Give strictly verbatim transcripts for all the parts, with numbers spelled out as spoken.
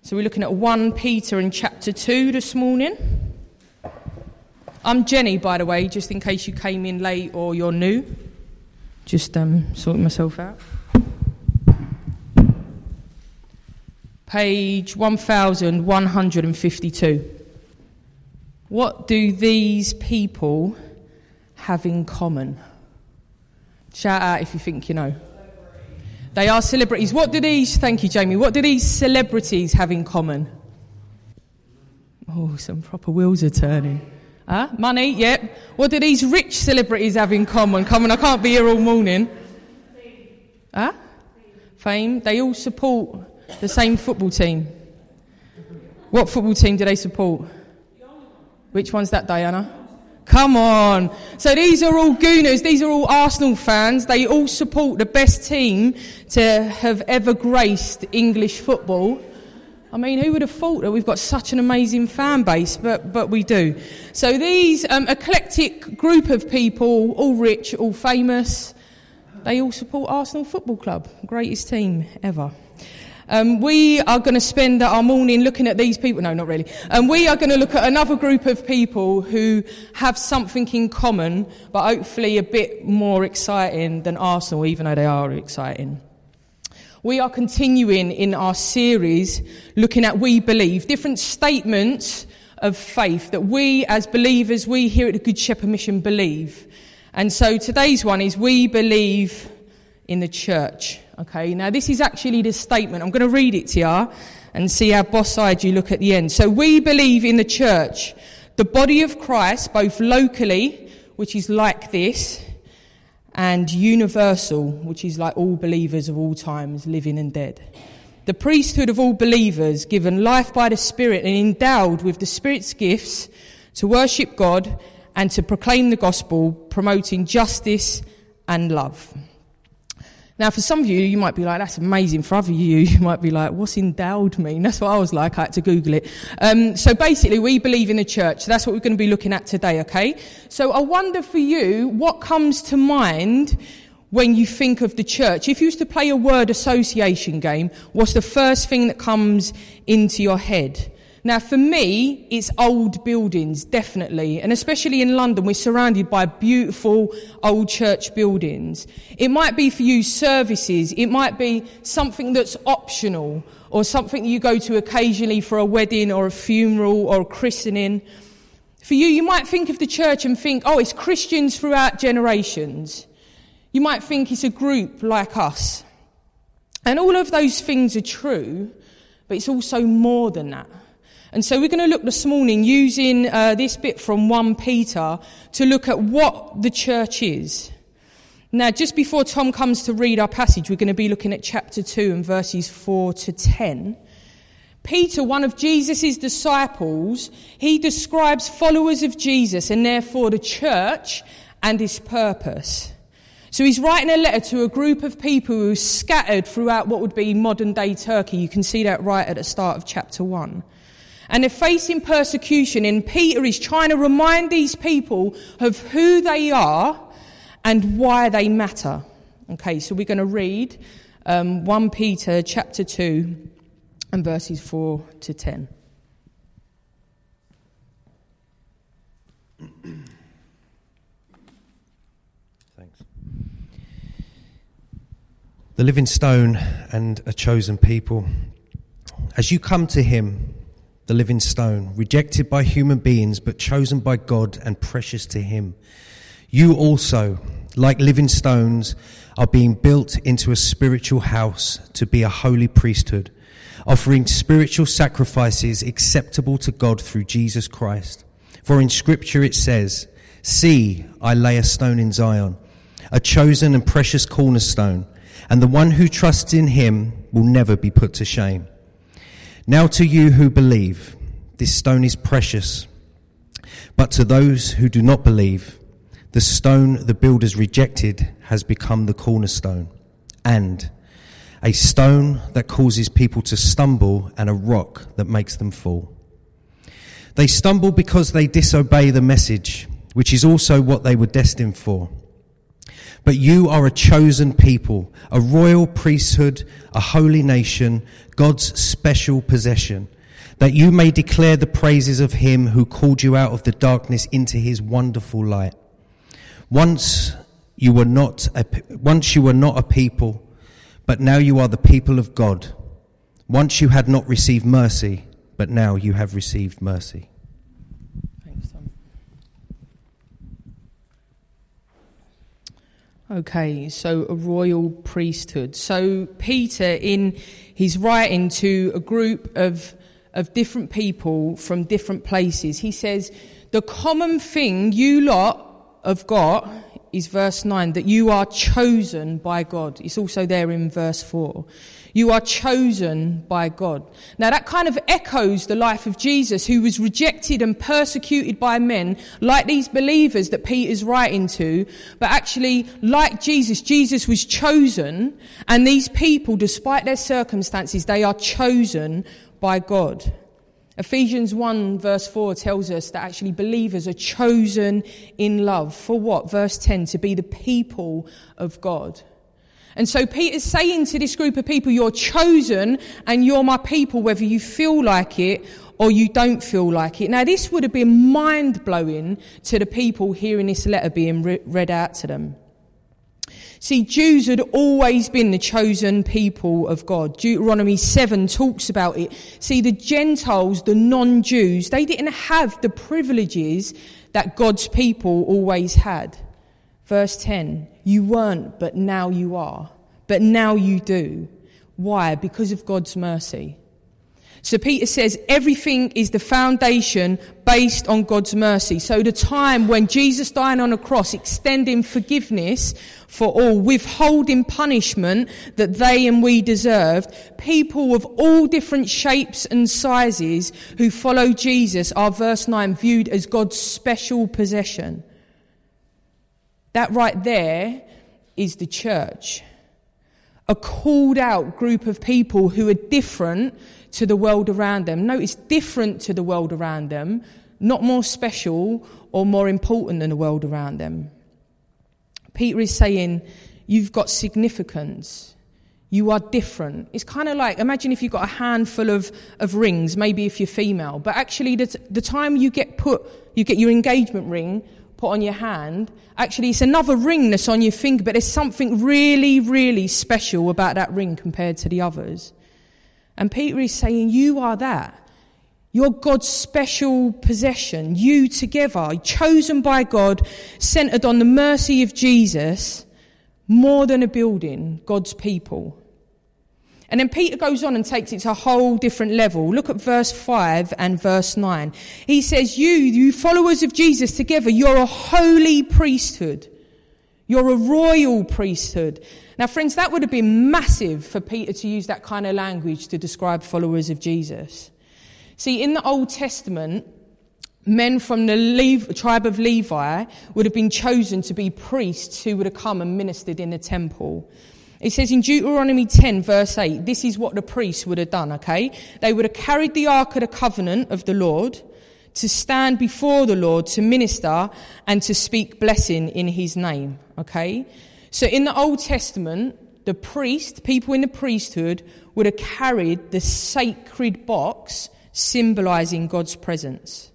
So we're looking at First Peter in chapter two this morning. I'm Jenny, by the way, just in case you came in late or you're new. Just um, sorting myself out. Page one thousand one hundred fifty-two. What do these people have in common? Shout out if you think you know. They are celebrities. What do these, thank you Jamie, what do these celebrities have in common? Oh, some proper wheels are turning. Huh? Money, yep. Yeah. What do these rich celebrities have in common? Come on, I can't be here all morning. Huh? Fame. They all support the same football team. What football team do they support? Which one's that, Diana? Come on. So these are all Gooners. These are all Arsenal fans. They all support the best team to have ever graced English football. I mean, who would have thought that we've got such an amazing fan base, but but we do. So these um, eclectic group of people, all rich, all famous, they all support Arsenal Football Club, greatest team ever. Um, we are going to spend our morning looking at these people. No, not really. And um, we are going to look at another group of people who have something in common, but hopefully a bit more exciting than Arsenal, even though they are exciting. We are continuing in our series looking at We Believe, different statements of faith that we as believers, we here at the Good Shepherd Mission believe. And so today's one is We Believe in the Church. Okay, now this is actually the statement. I'm going to read it to you and see how boss-eyed you look at the end. So we believe in the church, the body of Christ, both locally, which is like this, and universal, which is like all believers of all times, living and dead. The priesthood of all believers, given life by the Spirit and endowed with the Spirit's gifts to worship God and to proclaim the gospel, promoting justice and love. Now, for some of you, you might be like, that's amazing. For other you, you might be like, what's endowed mean? That's what I was like. I had to Google it. Um, so basically, we believe in the church. So that's what we're going to be looking at today, okay? So I wonder for you, what comes to mind when you think of the church? If you used to play a word association game, what's the first thing that comes into your head? Now, for me, it's old buildings, definitely. And especially in London, we're surrounded by beautiful old church buildings. It might be for you services. It might be something that's optional or something you go to occasionally for a wedding or a funeral or a christening. For you, you might think of the church and think, oh, it's Christians throughout generations. You might think it's a group like us. And all of those things are true, but it's also more than that. And so we're going to look this morning using uh, this bit from First Peter to look at what the church is. Now, just before Tom comes to read our passage, we're going to be looking at chapter two and verses four to ten. Peter, one of Jesus' disciples, he describes followers of Jesus and therefore the church and its purpose. So he's writing a letter to a group of people who are scattered throughout what would be modern-day Turkey. You can see that right at the start of chapter one. And they're facing persecution, and Peter is trying to remind these people of who they are and why they matter. Okay, so we're going to read um, First Peter chapter two and verses four to ten. Thanks. The living stone and a chosen people. As you come to him, the living stone, rejected by human beings, but chosen by God and precious to him. You also, like living stones, are being built into a spiritual house to be a holy priesthood, offering spiritual sacrifices acceptable to God through Jesus Christ. For in Scripture it says, "See, I lay a stone in Zion, a chosen and precious cornerstone, and the one who trusts in him will never be put to shame." Now to you who believe, this stone is precious. But to those who do not believe, the stone the builders rejected has become the cornerstone, and a stone that causes people to stumble and a rock that makes them fall. They stumble because they disobey the message, which is also what they were destined for. But you are a chosen people, a royal priesthood, a holy nation, God's special possession, that you may declare the praises of him who called you out of the darkness into his wonderful light. Once you were not a, once you were not a people, but now you are the people of God. Once you had not received mercy, but now you have received mercy. Thanks, Tom. Okay, so a royal priesthood. So Peter, in his writing to a group of of different people from different places, he says, the common thing you lot have got is verse nine, that you are chosen by God. It's also there in verse four. You are chosen by God. Now that kind of echoes the life of Jesus, who was rejected and persecuted by men like these believers that Peter's writing to. But actually, like Jesus, Jesus was chosen, and these people, despite their circumstances, they are chosen by God. Ephesians one verse four tells us that actually believers are chosen in love. For what? Verse ten, to be the people of God. And so Peter's saying to this group of people, you're chosen and you're my people, whether you feel like it or you don't feel like it. Now this would have been mind-blowing to the people hearing this letter being re- read out to them. See, Jews had always been the chosen people of God. Deuteronomy seven talks about it. See, the Gentiles, the non-Jews, they didn't have the privileges that God's people always had. Verse ten, you weren't, but now you are. But now you do. Why? Because of God's mercy. So Peter says everything is the foundation based on God's mercy. So the time when Jesus died on a cross, extending forgiveness for all, withholding punishment that they and we deserved, people of all different shapes and sizes who follow Jesus are, verse nine, viewed as God's special possession. That right there is the church. A called out group of people who are different to the world around them. Notice, different to the world around them, not more special or more important than the world around them. Peter is saying, you've got significance. You are different. It's kind of like, imagine if you've got a handful of, of rings, maybe if you're female, but actually the, t- the time you get put, you get your engagement ring put on your hand, actually it's another ring that's on your finger, but there's something really, really special about that ring compared to the others. And Peter is saying, you are that. You're God's special possession. You together, chosen by God, centered on the mercy of Jesus, more than a building, God's people. And then Peter goes on and takes it to a whole different level. Look at verse five and verse nine. He says, you, you followers of Jesus together, you're a holy priesthood. You're a royal priesthood. Now, friends, that would have been massive for Peter to use that kind of language to describe followers of Jesus. See, in the Old Testament, men from the Levi, tribe of Levi would have been chosen to be priests who would have come and ministered in the temple. It says in Deuteronomy ten, verse eight, this is what the priests would have done, okay? They would have carried the Ark of the Covenant of the Lord to stand before the Lord, to minister and to speak blessing in his name, okay? So in the Old Testament, the priest, people in the priesthood, would have carried the sacred box symbolizing God's presence.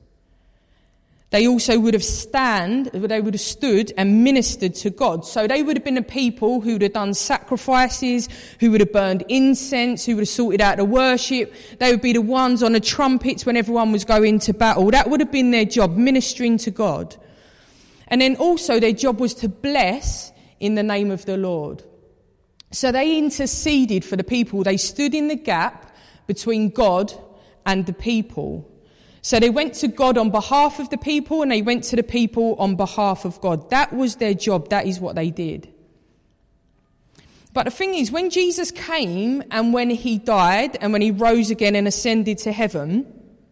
They also would have stand, they would have stood and ministered to God. So they would have been the people who would have done sacrifices, who would have burned incense, who would have sorted out the worship. They would be the ones on the trumpets when everyone was going to battle. That would have been their job, ministering to God. And then also their job was to bless in the name of the Lord. So they interceded for the people. They stood in the gap between God and the people. So they went to God on behalf of the people, and they went to the people on behalf of God. That was their job. That is what they did. But the thing is, when Jesus came and when he died and when he rose again and ascended to heaven,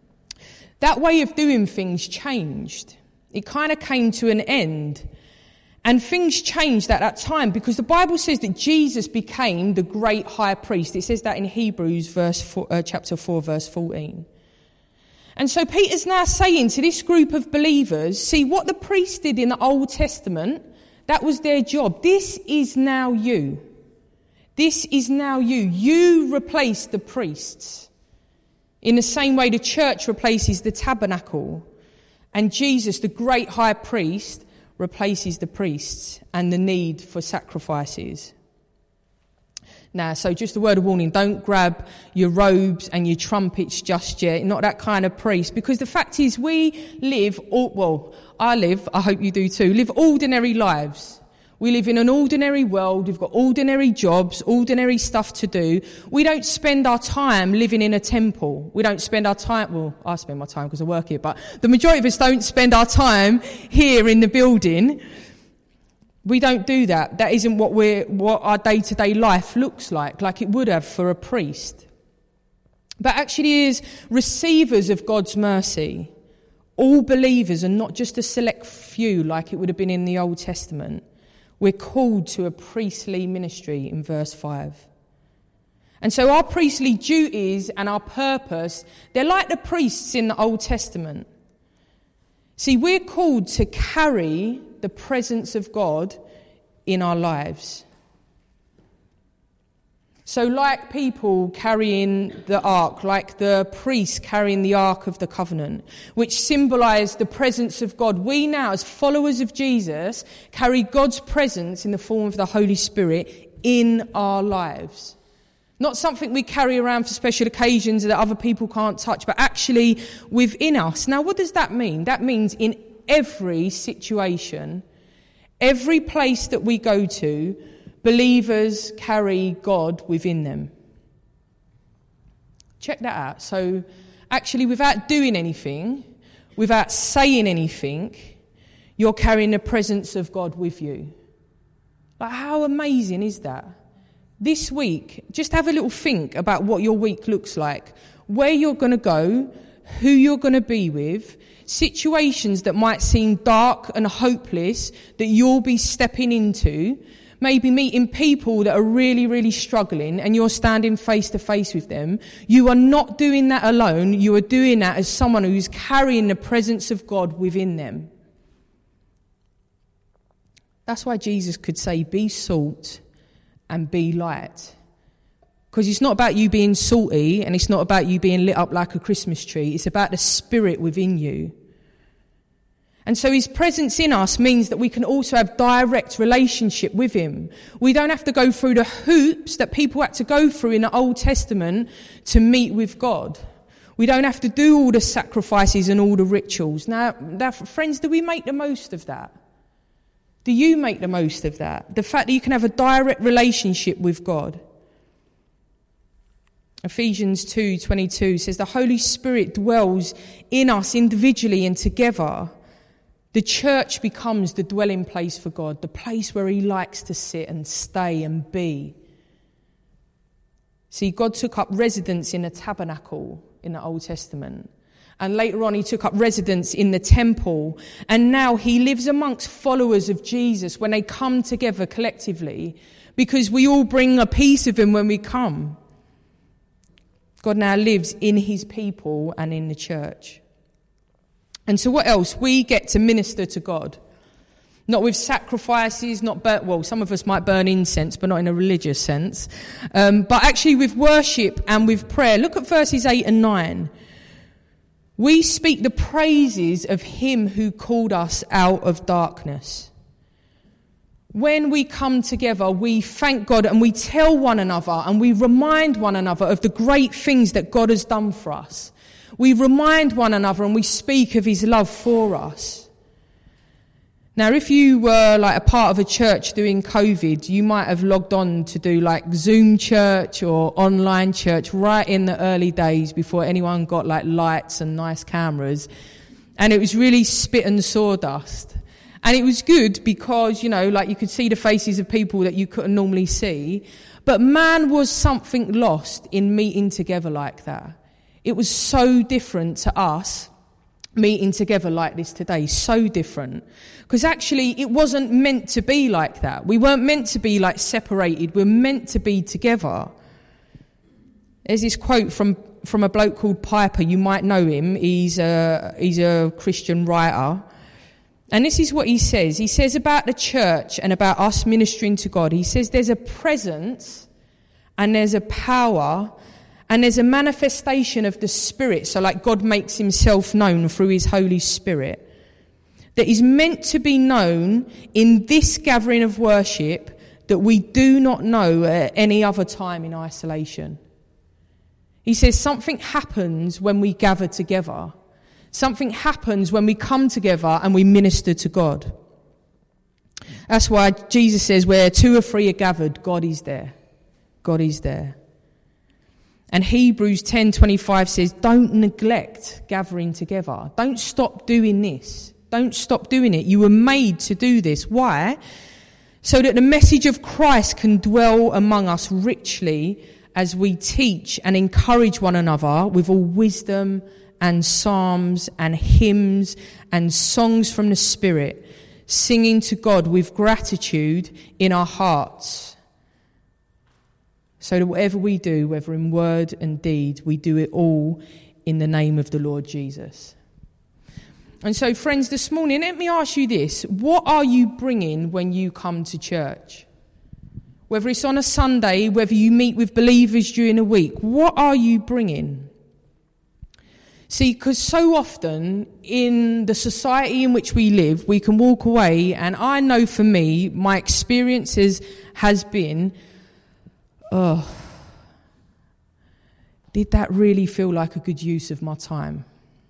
that way of doing things changed. It kind of came to an end. And things changed at that time because the Bible says that Jesus became the great high priest. It says that in Hebrews verse four, uh, chapter four, verse fourteen. And so Peter's now saying to this group of believers, see what the priest did in the Old Testament, That was their job. This is now you. This is now you. You replace the priests. In the same way the church replaces the tabernacle. And Jesus, the great high priest, replaces the priests and the need for sacrifices. Now, so just a word of warning, don't grab your robes and your trumpets just yet. Not that kind of priest. Because the fact is, we live, all, well, I live, I hope you do too, live ordinary lives. We live in an ordinary world. We've got ordinary jobs, ordinary stuff to do. We don't spend our time living in a temple. We don't spend our time, well, I spend my time because I work here, but the majority of us don't spend our time here in the building. We don't do that. That isn't what we're, what our day-to-day life looks like, like it would have for a priest. But actually, as receivers of God's mercy, all believers, and not just a select few like it would have been in the Old Testament, we're called to a priestly ministry in verse five. And so our priestly duties and our purpose, they're like the priests in the Old Testament. See, we're called to carry the presence of God in our lives. So like people carrying the ark, like the priests carrying the ark of the covenant, which symbolise the presence of God, we now, as followers of Jesus, carry God's presence in the form of the Holy Spirit in our lives. Not something we carry around for special occasions that other people can't touch, but actually within us. Now, what does that mean? That means in every situation, every place that we go to, believers carry God within them. Check that out. So actually, without doing anything, without saying anything, you're carrying the presence of God with you. Like, how amazing is that? This week, just have a little think about what your week looks like, where you're going to go, who you're going to be with, situations that might seem dark and hopeless that you'll be stepping into. Maybe meeting people that are really, really struggling and you're standing face to face with them. You are not doing that alone. You are doing that as someone who's carrying the presence of God within them. That's why Jesus could say, be salt and be light. Because it's not about you being salty and it's not about you being lit up like a Christmas tree. It's about the Spirit within you. And so his presence in us means that we can also have direct relationship with him. We don't have to go through the hoops that people had to go through in the Old Testament to meet with God. We don't have to do all the sacrifices and all the rituals. Now, now, friends, do we make the most of that? Do you make the most of that? The fact that you can have a direct relationship with God. Ephesians two twenty-two says the Holy Spirit dwells in us individually and together. The church becomes the dwelling place for God, the place where he likes to sit and stay and be. See, God took up residence in a tabernacle in the Old Testament. And later on, he took up residence in the temple. And now he lives amongst followers of Jesus when they come together collectively, because we all bring a piece of him when we come. God now lives in his people and in the church. And so what else? We get to minister to God. Not with sacrifices, not burn, well, some of us might burn incense, but not in a religious sense. Um, but actually with worship and with prayer. Look at verses eight and nine. We speak the praises of him who called us out of darkness. When we come together, we thank God and we tell one another and we remind one another of the great things that God has done for us. We remind one another and we speak of his love for us. Now, if you were like a part of a church doing COVID, you might have logged on to do like Zoom church or online church right in the early days before anyone got like lights and nice cameras. And it was really spit and sawdust. And it was good because, you know, like you could see the faces of people that you couldn't normally see. But man, was something lost in meeting together like that. It was so different to us meeting together like this today. So different. Because actually it wasn't meant to be like that. We weren't meant to be like separated. We're meant to be together. There's this quote from, from a bloke called Piper. You might know him. He's a, he's a Christian writer. And this is what he says. He says about the church and about us ministering to God. He says there's a presence and there's a power and there's a manifestation of the Spirit. So like God makes himself known through his Holy Spirit. That is meant to be known in this gathering of worship that we do not know at any other time in isolation. He says something happens when we gather together. Something happens when we come together and we minister to God. That's why Jesus says where two or three are gathered, God is there. God is there. And Hebrews ten twenty-five says, don't neglect gathering together. Don't stop doing this. Don't stop doing it. You were made to do this. Why? So that the message of Christ can dwell among us richly as we teach and encourage one another with all wisdom and psalms and hymns and songs from the Spirit, singing to God with gratitude in our hearts. So that whatever we do, whether in word and deed, we do it all in the name of the Lord Jesus. And so, friends, this morning, let me ask you this. What are you bringing when you come to church? Whether it's on a Sunday, whether you meet with believers during a week, what are you bringing? See, because so often in the society in which we live, we can walk away, and I know for me, my experiences has been, oh, did that really feel like a good use of my time?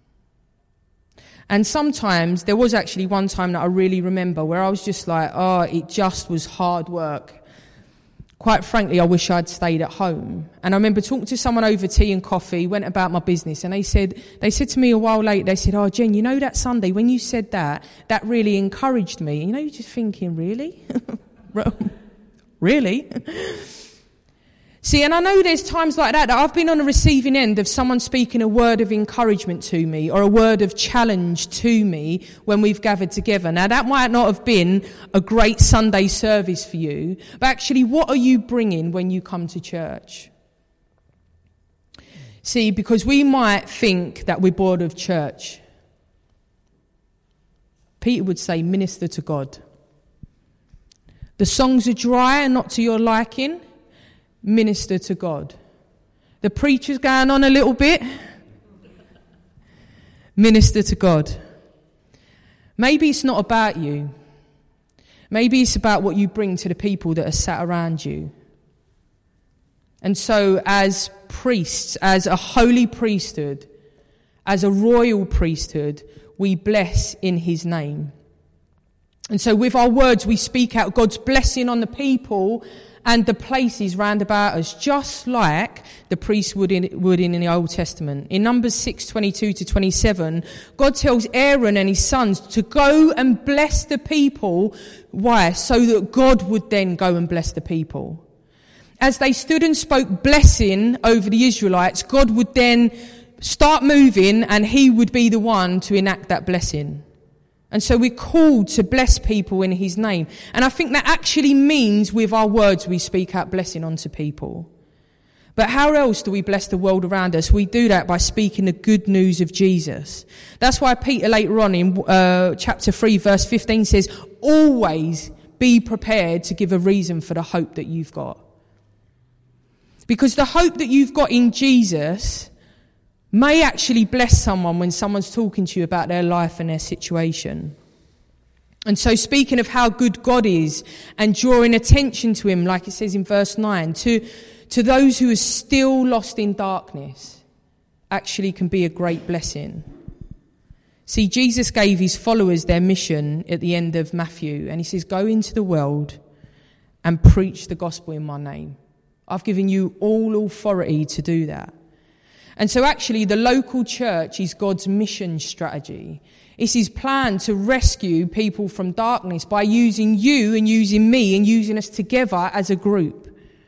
And sometimes, there was actually one time that I really remember where I was just like, oh, it just was hard work. Quite frankly, I wish I'd stayed at home. And I remember talking to someone over tea and coffee, went about my business, and they said, they said to me a while later, they said, oh, Jen, you know that Sunday when you said that, that really encouraged me. You know, you're just thinking, really? Really? See, and I know there's times like that that I've been on the receiving end of someone speaking a word of encouragement to me or a word of challenge to me when we've gathered together. Now, that might not have been a great Sunday service for you, but actually, what are you bringing when you come to church? See, because we might think that we're bored of church. Peter would say, minister to God. The songs are dry and not to your liking. Minister to God. The preacher's going on a little bit. Minister to God. Maybe it's not about you. Maybe it's about what you bring to the people that are sat around you. And so as priests, as a holy priesthood, as a royal priesthood, we bless in his name. And so with our words, we speak out God's blessing on the people and the places round about us, just like the priests would in, would in, in the Old Testament. In Numbers six twenty-two to twenty-seven, God tells Aaron and his sons to go and bless the people. Why? So that God would then go and bless the people. As they stood and spoke blessing over the Israelites, God would then start moving and he would be the one to enact that blessing. And so we're called to bless people in his name. And I think that actually means with our words we speak out blessing onto people. But how else do we bless the world around us? We do that by speaking the good news of Jesus. That's why Peter later on in uh, chapter three verse fifteen says, always be prepared to give a reason for the hope that you've got. Because the hope that you've got in Jesus may actually bless someone when someone's talking to you about their life and their situation. And so speaking of how good God is and drawing attention to him, like it says in verse nine, to, to those who are still lost in darkness, actually can be a great blessing. See, Jesus gave his followers their mission at the end of Matthew, and he says, go into the world and preach the gospel in my name. I've given you all authority to do that. And so actually the local church is God's mission strategy. It's his plan to rescue people from darkness by using you and using me and using us together as a group.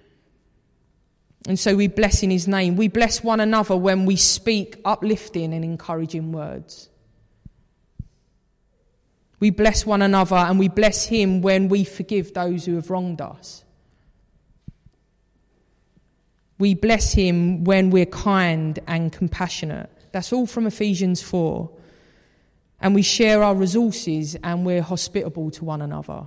And so we bless in his name. We bless one another when we speak uplifting and encouraging words. We bless one another and we bless him when we forgive those who have wronged us. We bless him when we're kind and compassionate. That's all from Ephesians four. and we share our resources, and we're hospitable to one another.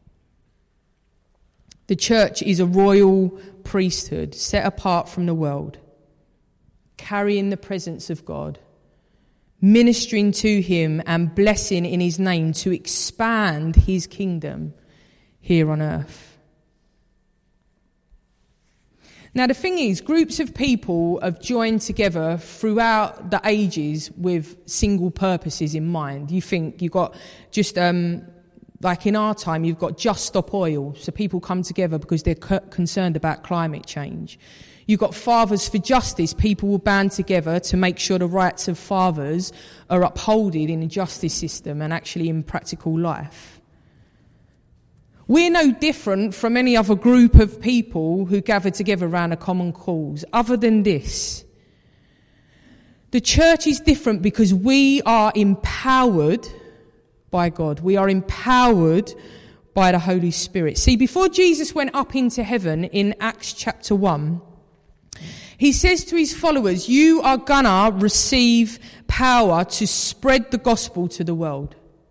The church is a royal priesthood set apart from the world, carrying the presence of God, ministering to him and blessing in his name to expand his kingdom here on earth. Now the thing is, groups of people have joined together throughout the ages with single purposes in mind. You think you've got just, um, like in our time, you've got Just Stop Oil. So people come together because they're c- concerned about climate change. You've got Fathers for Justice. People will band together to make sure the rights of fathers are upheld in the justice system and actually in practical life. We're no different from any other group of people who gather together around a common cause, other than this. The church is different because we are empowered by God. We are empowered by the Holy Spirit. See, before Jesus went up into heaven in Acts chapter one, he says to his followers, you are gonna receive power to spread the gospel to the world.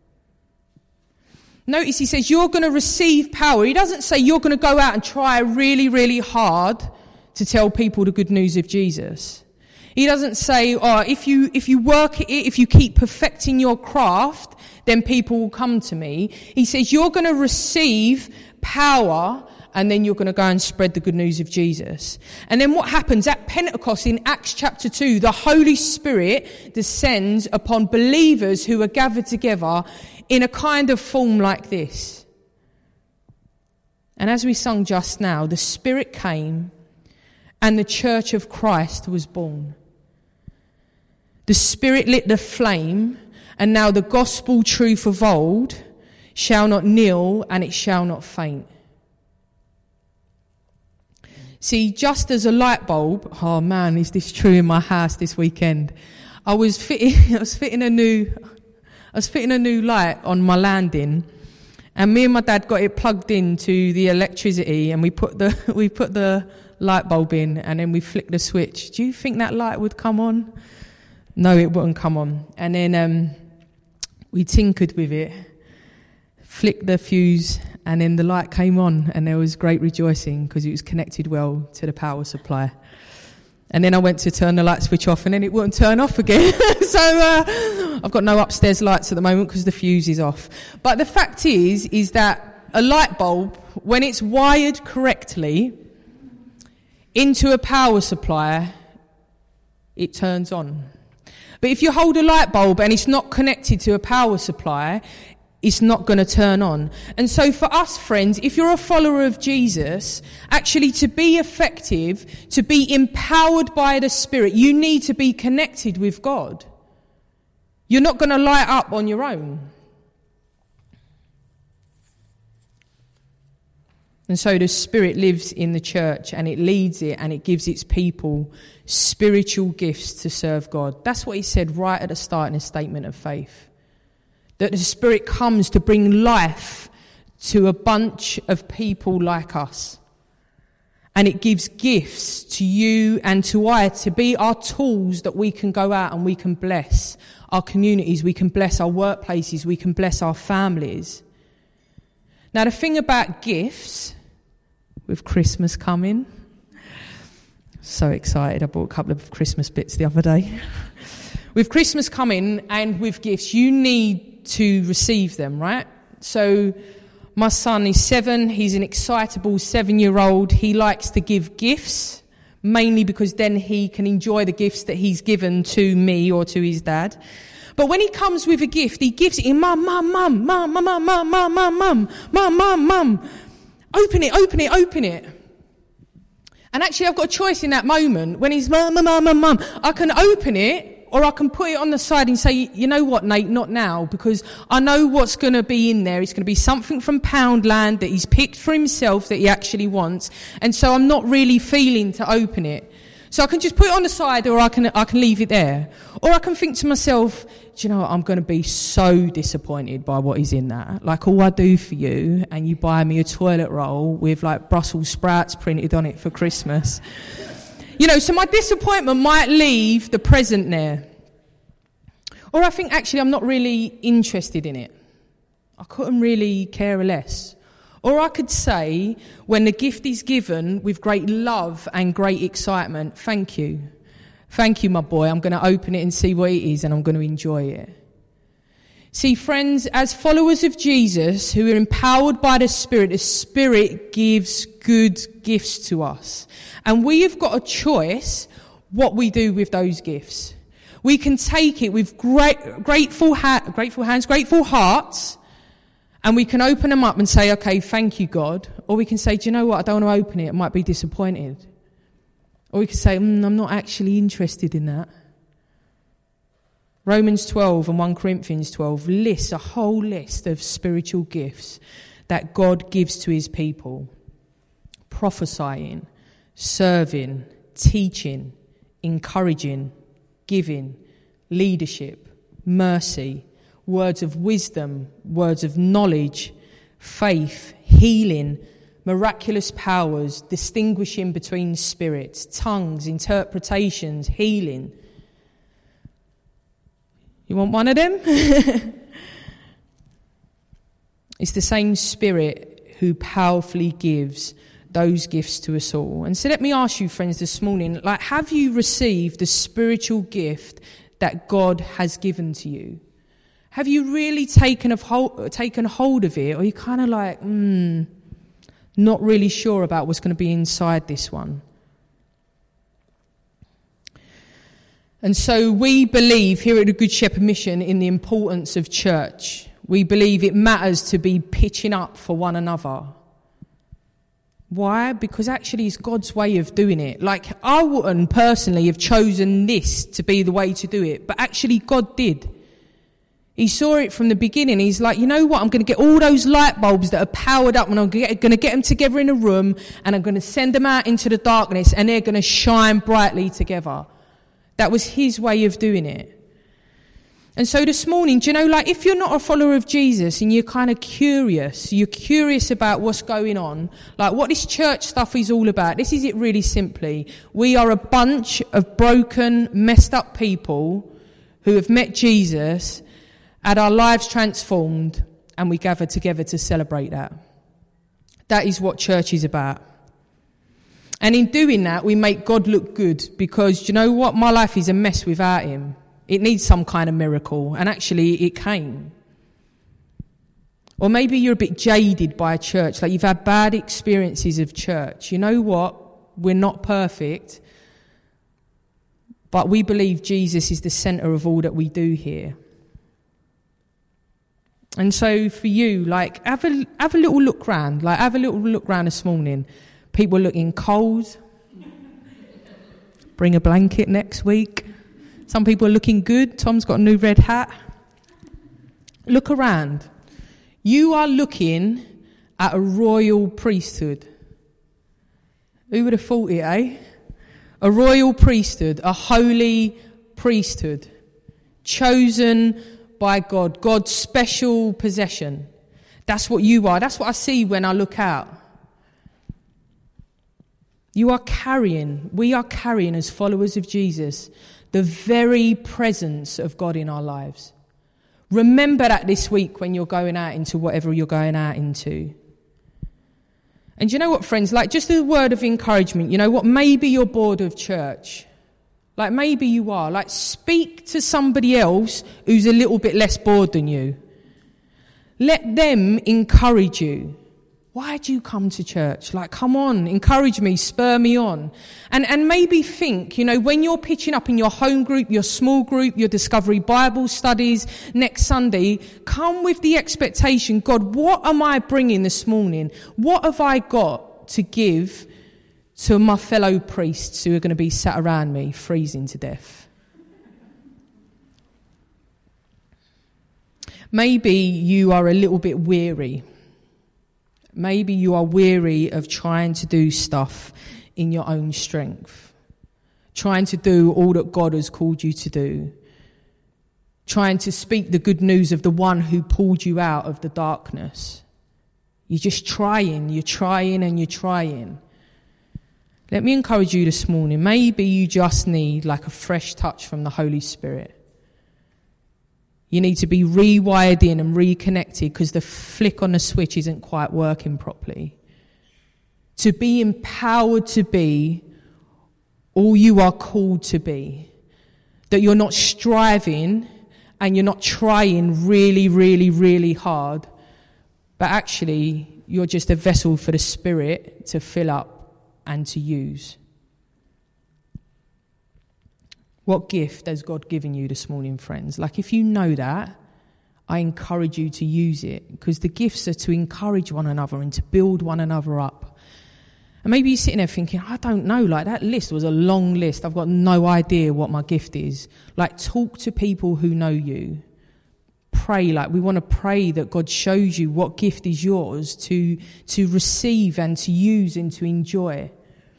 Notice he says you're going to receive power. He doesn't say you're going to go out and try really, really hard to tell people the good news of Jesus. He doesn't say, oh, if you if you work at it, if you keep perfecting your craft, then people will come to me. He says you're going to receive power, and then you're going to go and spread the good news of Jesus. And then what happens at Pentecost in Acts chapter two, the Holy Spirit descends upon believers who are gathered together in a kind of form like this. And as we sung just now, the Spirit came and the church of Christ was born. The Spirit lit the flame, and now the gospel truth of old shall not kneel and it shall not faint. See, just as a light bulb, oh man, is this true in my house this weekend? I was fitting, I was fitting a new, I was fitting a new light on my landing, and me and my dad got it plugged into the electricity, and we put the we put the light bulb in, and then we flicked the switch. Do you think that light would come on? No, it wouldn't come on. And then um, we tinkered with it, flicked the fuse, and then the light came on, and there was great rejoicing because it was connected well to the power supply. And then I went to turn the light switch off, and then it wouldn't turn off again. so uh, I've got no upstairs lights at the moment because the fuse is off. But the fact is, is that a light bulb, when it's wired correctly into a power supply, it turns on. But if you hold a light bulb and it's not connected to a power supply, it's not going to turn on. And so for us, friends, if you're a follower of Jesus, actually to be effective, to be empowered by the Spirit, you need to be connected with God. You're not going to light up on your own. And so the Spirit lives in the church, and it leads it, and it gives its people spiritual gifts to serve God. That's what he said right at the start in his statement of faith. That the Spirit comes to bring life to a bunch of people like us. And it gives gifts to you and to I to be our tools that we can go out and we can bless our communities, we can bless our workplaces, we can bless our families. Now the thing about gifts, with Christmas coming, so excited, I bought a couple of Christmas bits the other day. With Christmas coming and with gifts, you need to receive them, right? So my son is seven, he's an excitable seven-year-old. He likes to give gifts, mainly because then he can enjoy the gifts that he's given to me or to his dad. But when he comes with a gift, he gives it in mum, mum, mum, mum, mum, mum, mum, mum, mum, mum, mum, mum, mum. Open it, open it, open it. And actually I've got a choice in that moment. When he's mum, mum, mum, mum, mum, I can open it, or I can put it on the side and say, you know what, Nate, not now, because I know what's going to be in there. It's going to be something from Poundland that he's picked for himself that he actually wants. And so I'm not really feeling to open it. So I can just put it on the side, or I can I can leave it there. Or I can think to myself, do you know what, I'm going to be so disappointed by what is in that. Like all I do for you, and you buy me a toilet roll with like Brussels sprouts printed on it for Christmas. You know, so my disappointment might leave the present there. Or I think actually I'm not really interested in it. I couldn't really care less. Or I could say, when the gift is given with great love and great excitement, thank you. Thank you, my boy. I'm going to open it and see what it is, and I'm going to enjoy it. See, friends, as followers of Jesus who are empowered by the Spirit, the Spirit gives good gifts to us. And we have got a choice what we do with those gifts. We can take it with great, grateful, ha- grateful hands, grateful hearts, and we can open them up and say, okay, thank you, God. Or we can say, do you know what, I don't want to open it, I might be disappointed. Or we can say, mm, I'm not actually interested in that. Romans twelve and First Corinthians twelve lists a whole list of spiritual gifts that God gives to his people. Prophesying, serving, teaching, encouraging, giving, leadership, mercy, words of wisdom, words of knowledge, faith, healing, miraculous powers, distinguishing between spirits, tongues, interpretations, healing. You want one of them? It's the same Spirit who powerfully gives those gifts to us all. And so let me ask you, friends, this morning, like, have you received the spiritual gift that God has given to you? Have you really taken of hold, taken hold of it? Or are you kind of like, hmm, not really sure about what's going to be inside this one? And so we believe here at the Good Shepherd Mission in the importance of church. We believe it matters to be pitching up for one another. Why? Because actually it's God's way of doing it. Like, I wouldn't personally have chosen this to be the way to do it, but actually God did. He saw it from the beginning. He's like, you know what? I'm going to get all those light bulbs that are powered up, and I'm going to get them together in a room, and I'm going to send them out into the darkness, and they're going to shine brightly together. That was his way of doing it. And so this morning, do you know, like, if you're not a follower of Jesus and you're kind of curious, you're curious about what's going on, like what this church stuff is all about, this is it really simply. We are a bunch of broken, messed up people who have met Jesus, had our lives transformed, and we gather together to celebrate that. That is what church is about. And in doing that, we make God look good, because, do you know what? My life is a mess without him. It needs some kind of miracle, and actually it came. Or maybe you're a bit jaded by a church, like you've had bad experiences of church. You know what? We're not perfect, but we believe Jesus is the centre of all that we do here. And so for you, like, have a, have a little look round, like have a little look round this morning. People looking cold. Bring a blanket next week. Some people are looking good. Tom's got a new red hat. Look around. You are looking at a royal priesthood. Who would have thought it, eh? A royal priesthood, a holy priesthood, chosen by God, God's special possession. That's what you are. That's what I see when I look out. You are carrying, we are carrying as followers of Jesus, the very presence of God in our lives. Remember that this week when you're going out into whatever you're going out into. And you know what, friends? Like, just a word of encouragement. You know what? Maybe you're bored of church. Like, maybe you are. Like, speak to somebody else who's a little bit less bored than you. Let them encourage you. Why do you come to church? Like, come on, encourage me, spur me on. And and maybe think, you know, when you're pitching up in your home group, your small group, your Discovery Bible studies next Sunday, come with the expectation, God, what am I bringing this morning? What have I got to give to my fellow priests who are going to be sat around me freezing to death? Maybe you are a little bit weary. Maybe you are weary of trying to do stuff in your own strength, trying to do all that God has called you to do, trying to speak the good news of the one who pulled you out of the darkness. You're just trying, you're trying and you're trying. Let me encourage you this morning. Maybe you just need like a fresh touch from the Holy Spirit. You need to be rewired in and reconnected because the flick on the switch isn't quite working properly. To be empowered to be all you are called to be. That you're not striving and you're not trying really, really, really hard, but actually you're just a vessel for the Spirit to fill up and to use. What gift has God given you this morning, friends? Like, if you know that, I encourage you to use it, because the gifts are to encourage one another and to build one another up. And maybe you're sitting there thinking, I don't know, like that list was a long list. I've got no idea what my gift is. Like, talk to people who know you. Pray, like we want to pray that God shows you what gift is yours to, to receive and to use and to enjoy.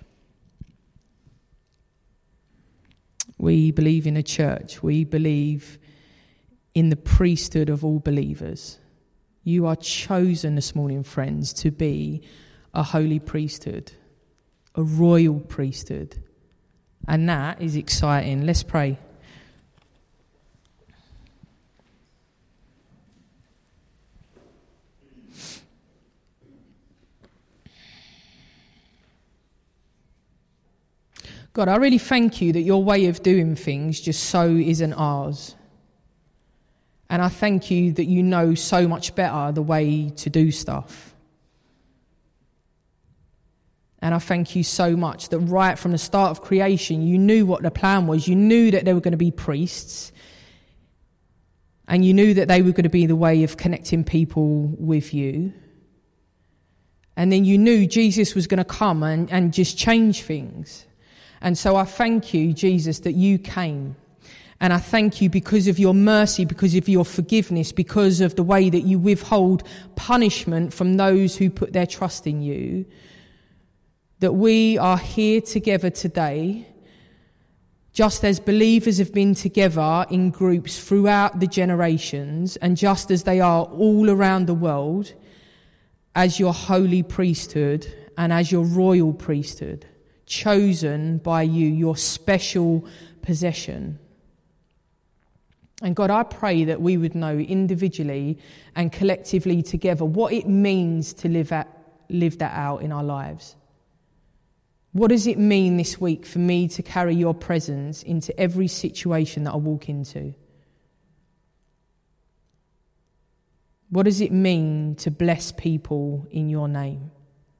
We believe in a church. We believe in the priesthood of all believers. You are chosen this morning, friends, to be a holy priesthood, a royal priesthood. And that is exciting. Let's pray. God, I really thank you that your way of doing things just so isn't ours. And I thank you that you know so much better the way to do stuff. And I thank you so much that right from the start of creation, you knew what the plan was. You knew that there were going to be priests. And you knew that they were going to be the way of connecting people with you. And then you knew Jesus was going to come and, and just change things. And so I thank you, Jesus, that you came. And I thank you because of your mercy, because of your forgiveness, because of the way that you withhold punishment from those who put their trust in you, that we are here together today, just as believers have been together in groups throughout the generations, and just as they are all around the world, as your holy priesthood and as your royal priesthood. Chosen by you, your special possession. And God, I pray that we would know individually and collectively together what it means to live at, live that out in our lives. What does it mean this week for me to carry your presence into every situation that I walk into? What does it mean to bless people in your name?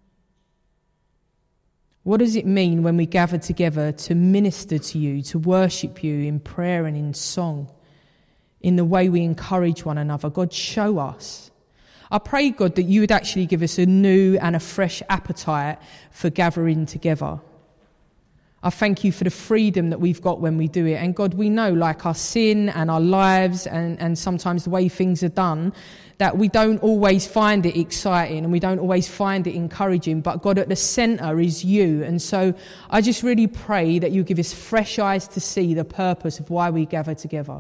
What does it mean when we gather together to minister to you, to worship you in prayer and in song, in the way we encourage one another? God, show us. I pray, God, that you would actually give us a new and a fresh appetite for gathering together. I thank you for the freedom that we've got when we do it. And God, we know, like our sin and our lives and, and sometimes the way things are done, that we don't always find it exciting and we don't always find it encouraging. But God, at the centre is you. And so I just really pray that you give us fresh eyes to see the purpose of why we gather together.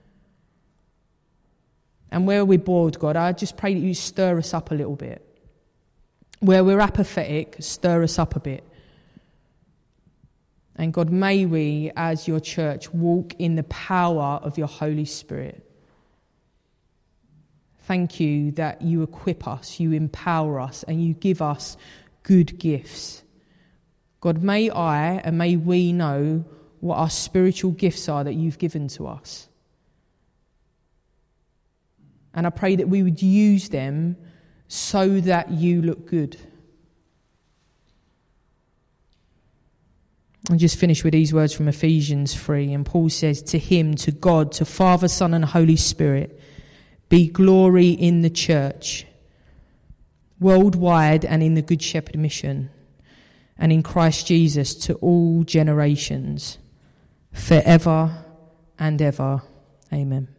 And where we're bored, God, I just pray that you stir us up a little bit. Where we're apathetic, stir us up a bit. And God, may we, as your church, walk in the power of your Holy Spirit. Thank you that you equip us, you empower us, and you give us good gifts. God, may I and may we know what our spiritual gifts are that you've given to us. And I pray that we would use them so that you look good. I'll just finish with these words from Ephesians three. And Paul says, to him, to God, to Father, Son and Holy Spirit, be glory in the church, worldwide and in the Good Shepherd mission, and in Christ Jesus to all generations, forever and ever. Amen.